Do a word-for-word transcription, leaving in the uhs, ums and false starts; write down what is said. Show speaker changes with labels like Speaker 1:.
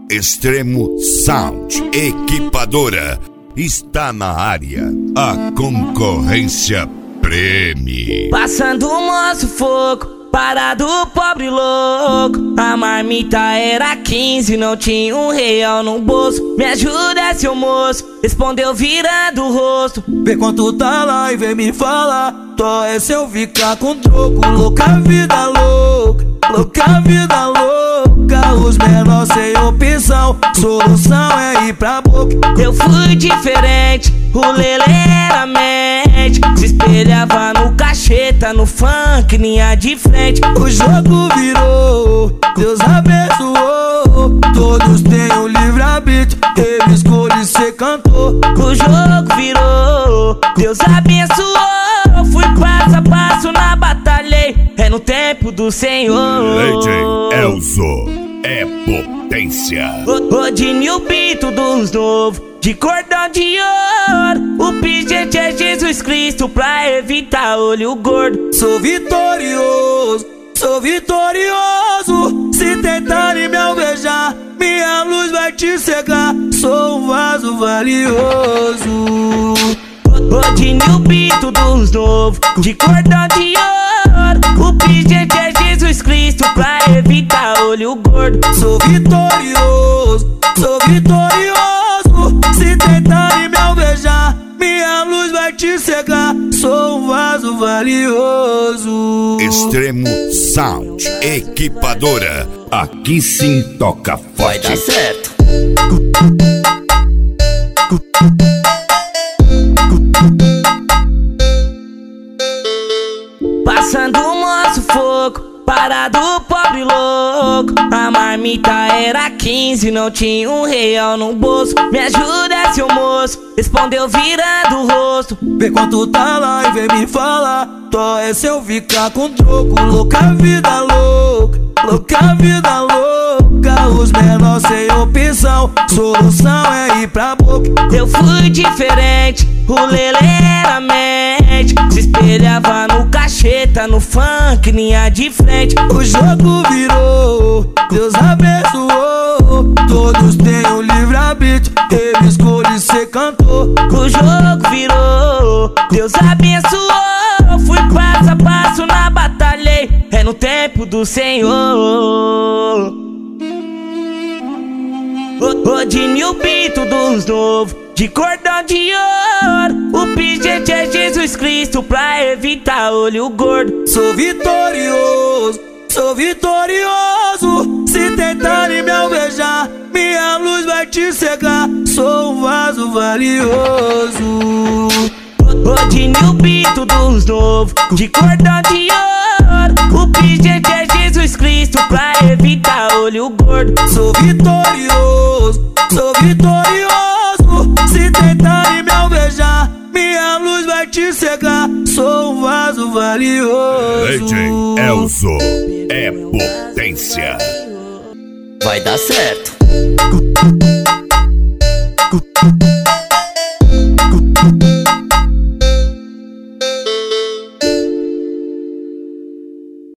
Speaker 1: Extremo Sound Equipadora está na área. A concorrência preme.
Speaker 2: Passando o moço fogo, parado pobre louco. A marmita era quinze, não tinha um real no bolso. Me ajuda, seu moço, respondeu virando o rosto.
Speaker 3: Vê quanto tá lá e vem me falar. Tó é se eu ficar com troco. Louca vida louca, louca vida louca. Os menores sem opção, solução é ir pra boca.
Speaker 2: Eu fui diferente, o lelê era mente. Se espelhava no cacheta, no funk, linha de frente.
Speaker 3: O jogo virou, Deus abençoou. Todos têm o livre-arbítrio, ele escolhe ser cantor.
Speaker 2: O jogo virou, Deus abençoou. Fui passo a passo na batalha, é no tempo do Senhor.
Speaker 1: D J Elzo é potência.
Speaker 2: Rodinho o Bito dos novos, de cordão de ouro. O pingente é Jesus Cristo pra evitar olho gordo.
Speaker 3: Sou vitorioso, sou vitorioso. Se tentarem me alvejar, minha luz vai te cegar. Sou um vaso valioso.
Speaker 2: Rodinho o Bito dos novos, de cordão de ouro. O pingente é Jesus Cristo pra evitar olho gordo.
Speaker 3: Sou vitorioso, sou vitorioso. Se tentarem me alvejar, minha luz vai te cegar. Sou um vaso valioso.
Speaker 1: Extremo Sound Equipadora. Aqui sim toca forte.
Speaker 2: Vai dar certo. Passando o moço fogo, parado pobre louco. A marmita era quinze, não tinha um real no bolso. Me ajuda, seu moço, respondeu virando o rosto.
Speaker 3: Vê quanto tá lá e vem me falar. Tó é se eu ficar com troco. Louca vida louca, louca vida louca. Os menores sem opção, solução é ir pra boca.
Speaker 2: Eu fui diferente, o lelê era mente. Se espelhava no cacheta, no funk, linha de frente.
Speaker 3: O jogo virou, Deus abençoou. Todos têm o livre-arbítrio, ele escolhe ser cantor.
Speaker 2: O jogo virou, Deus abençoou. Fui passo a passo na batalha, é no tempo do Senhor. Rodinho o Bito dos novos, de cordão de ouro. O pingente é Jesus Cristo pra evitar olho gordo.
Speaker 3: Sou vitorioso, sou vitorioso. Se tentarem me alvejar, minha luz vai te cegar. Sou um vaso valioso.
Speaker 2: Rodinho o Bito dos novos, de cordão de ouro. O pingente é Jesus Cristo pra evitar olho gordo.
Speaker 3: Sou vitorioso, sou vitorioso. Se tentarem me alvejar, minha luz vai te cegar. Sou um vaso valioso.
Speaker 1: D J Elzo é potência.
Speaker 2: Vai dar certo.